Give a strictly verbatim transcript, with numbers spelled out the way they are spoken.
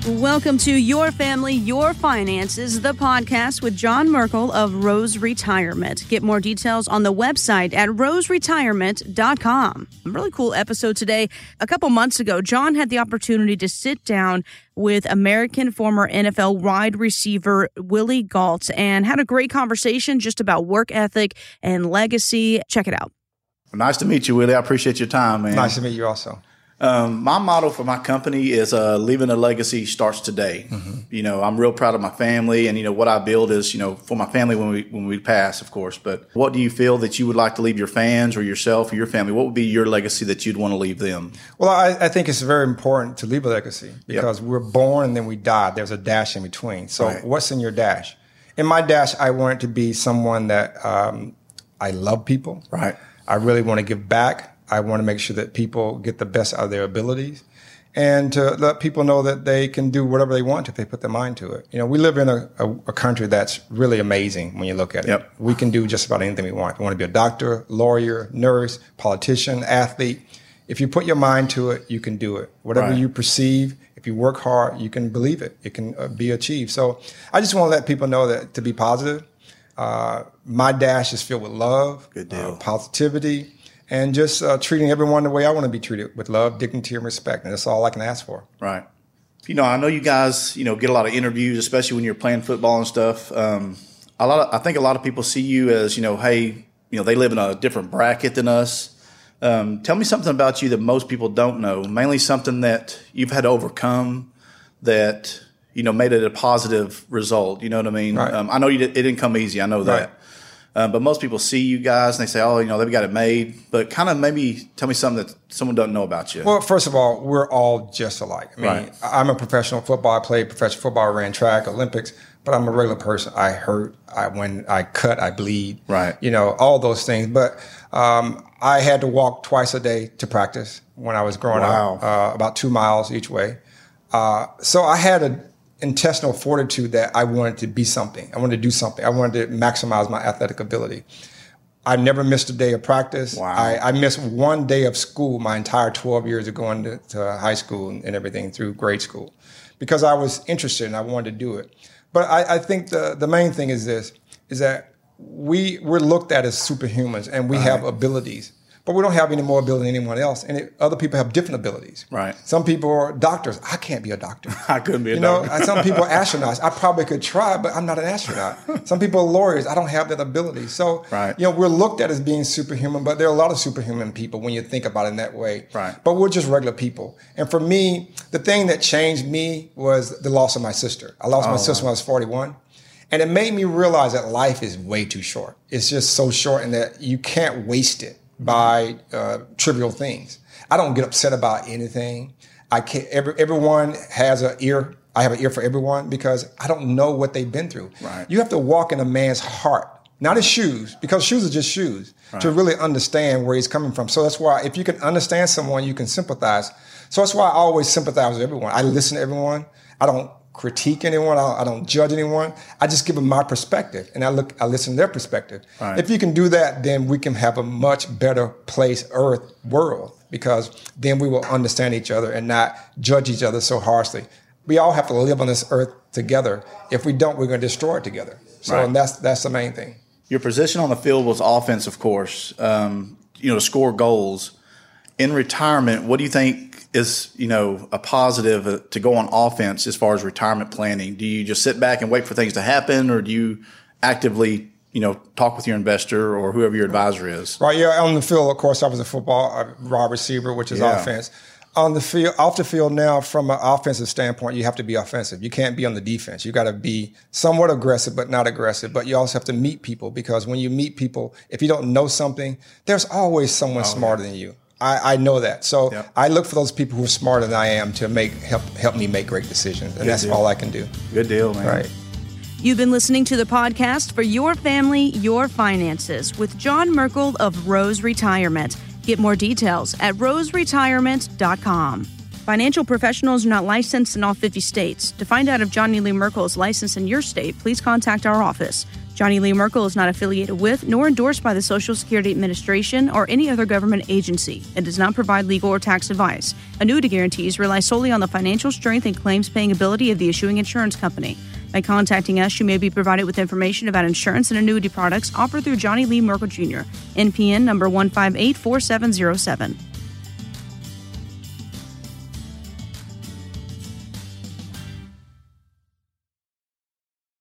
Welcome to Your Family, Your Finances, the podcast with John Merkel of Rose Retirement. Get more details on the website at rose retirement dot com. A really cool episode today. A couple months ago, John had the opportunity to sit down with American former N F L wide receiver Willie Gault and had a great conversation just about work ethic and legacy. Check it out. Well, nice to meet you, Willie. I appreciate your time, man. Nice to meet you also. Um, my motto for my company is uh, leaving a legacy starts today. Mm-hmm. You know, I'm real proud of my family, and, you know, what I build is, you know, for my family when we when we pass, of course. But what do you feel that you would like to leave your fans or yourself or your family? What would be your legacy that you'd want to leave them? Well, I, I think it's very important to leave a legacy because yep. we're born and then we die. There's a dash in between. So right. What's in your dash? In my dash, I want it to be someone that um, I love people. Right. I really want to give back. I want to make sure that people get the best out of their abilities and to let people know that they can do whatever they want if they put their mind to it. You know, we live in a, a, a country that's really amazing when you look at it. Yep. We can do just about anything we want. We want to be a doctor, lawyer, nurse, politician, athlete. If you put your mind to it, you can do it. Whatever right. you perceive, if you work hard, you can believe it. It can uh, be achieved. So I just want to let people know that to be positive. Uh, my dash is filled with love, Good deal. Uh, positivity, and just uh, treating everyone the way I want to be treated, with love, dignity, and respect. And that's all I can ask for. Right. You know, I know you guys, you know, get a lot of interviews, especially when you're playing football and stuff. Um, a lot of, I think a lot of people see you as, you know, hey, you know, they live in a different bracket than us. Um, tell me something about you that most people don't know, mainly something that you've had to overcome that, you know, made it a positive result. You know what I mean? Right. Um, I know you did, it didn't come easy. I know that. Right. Um, but most people see you guys and they say, oh, you know, they've got it made. But kind of maybe tell me something that someone doesn't know about you. Well, first of all, we're all just alike. I mean, right. I'm a professional football. I played professional football, ran track, Olympics. But I'm a regular person. I hurt. I when I cut, I bleed. Right. You know, all those things. But um, I had to walk twice a day to practice when I was growing wow. up, uh, about two miles each way. Uh, so I had a intestinal fortitude that I wanted to be something. I wanted to do something. I wanted to maximize my athletic ability. I never missed a day of practice. Wow. I, I missed one day of school my entire twelve years of going to, to high school and, and everything through grade school because I was interested and I wanted to do it. But I, I think the, the main thing is this, is that we, we're looked at as superhumans and we right. have abilities. But we don't have any more ability than anyone else. And it, other people have different abilities. Right. Some people are doctors. I can't be a doctor. I couldn't be a you doctor. know, some people are astronauts. I probably could try, but I'm not an astronaut. Some people are lawyers. I don't have that ability. So, right. you know, we're looked at as being superhuman, but there are a lot of superhuman people when you think about it in that way. Right. But we're just regular people. And for me, the thing that changed me was the loss of my sister. I lost oh, my sister wow. when I was forty-one. And it made me realize that life is way too short. It's just so short and that you can't waste it by uh, trivial things. I don't get upset about anything. I can't. Every, everyone has an ear. I have an ear for everyone because I don't know what they've been through. Right. You have to walk in a man's heart, not his shoes, because shoes are just shoes, right. to really understand where he's coming from. So that's why if you can understand someone, you can sympathize. So that's why I always sympathize with everyone. I listen to everyone. I don't critique anyone. I, I don't judge anyone. I just give them my perspective, and I look. I listen to their perspective. Right. If you can do that, then we can have a much better place, Earth, world, because then we will understand each other and not judge each other so harshly. We all have to live on this earth together. If we don't, we're going to destroy it together. So right. and that's that's the main thing. Your position on the field was offense, of course. Um, you know, to score goals. In retirement, what do you think is, you know, a positive to go on offense as far as retirement planning? Do you just sit back and wait for things to happen, or do you actively, you know, talk with your investor or whoever your advisor is? Right. Yeah. On the field, of course, I was a football uh, wide receiver, which is yeah. offense. On the field, off the field now, from an offensive standpoint, you have to be offensive. You can't be on the defense. You got to be somewhat aggressive, but not aggressive. But you also have to meet people, because when you meet people, if you don't know something, there's always someone oh, smarter yeah. than you. I, I know that. So yep. I look for those people who are smarter than I am to make help help me make great decisions. And Good that's deal. all I can do. Good deal, man. Right. You've been listening to the podcast for Your Family, Your Finances with John Merkel of Rose Retirement. Get more details at rose retirement dot com. Financial professionals are not licensed in all fifty states. To find out if John Neely Merkel is licensed in your state, please contact our office. Johnny Lee Merkel is not affiliated with nor endorsed by the Social Security Administration or any other government agency. It does not provide legal or tax advice. Annuity guarantees rely solely on the financial strength and claims-paying ability of the issuing insurance company. By contacting us, you may be provided with information about insurance and annuity products offered through Johnny Lee Merkel Junior N P N number one five eight four seven zero seven.